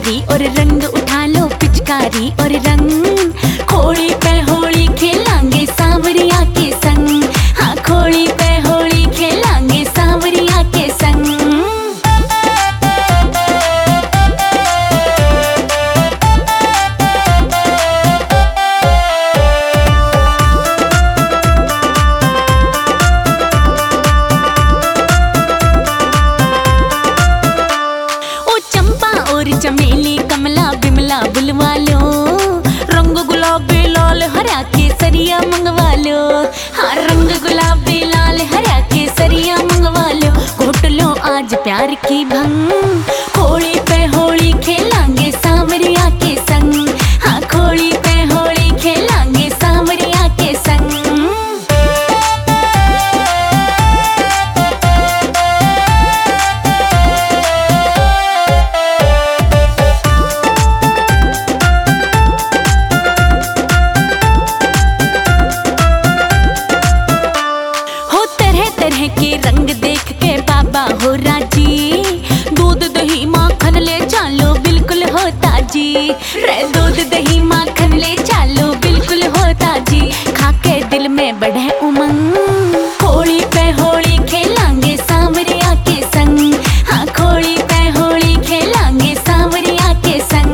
पिचकारी और रंग उठा लो पिचकारी और रंग। होली पे होली खेलांगे सांवरिया के संग। हाँ होली पे होली खेलांगे सांवरिया के संग। चमेली कमला बिमला बुलवा लो, रंग गुलाबी लाल हरा केसरिया मंगवा लो। हाँ रंग गुलाबी लाल हरा केसरिया मंगवा लो। घोट लो आज प्यार की भंग। होली पे होली खेलांगे सांवरिया के संग। हाँ होली पे होली खेलांगे सांवरिया के संग। तरह के रंग देख के बाबा हो राजी। दूध दही माखन ले चालो बिल्कुल हो ताजी। रे दूध दही माखन ले चालो बिल्कुल हो ताजी। खाके दिल में बढ़े उमंग। होली पे होली खेलांगे सांवरिया के संग। हाँ होली पे होली खेलांगे सांवरिया के संग।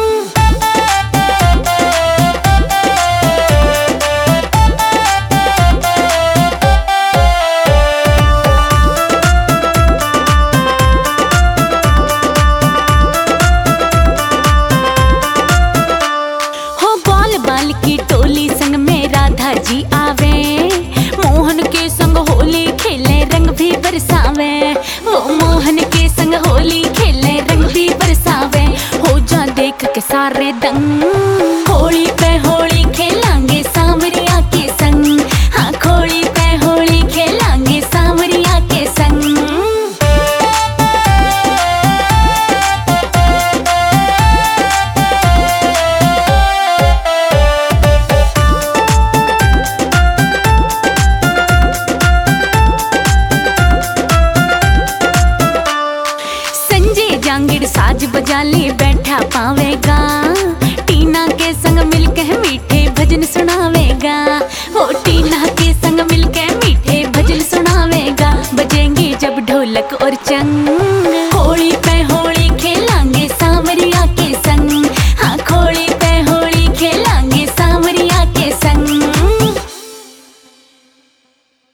बाल की टोली संग में राधा जी आवे। मोहन के संग होली खेले रंग भी बरसावे। वो मोहन के संग होली खेले रंग भी बरसावे। हो जा देख के सारे दंग। होली पे होली खेलांगे सांवरिया के संग। हाँ होली पे होली खेलांगे सांवरिया के संग। जांगिड़ साज बजा ले बैठा पावेगा। टीना के संग मिलके मीठे भजन सुनावेगा। वो टीना के संग मिलके मीठे भजन सुनावेगा। बजेंगे जब ढोलक और चंग। होली पे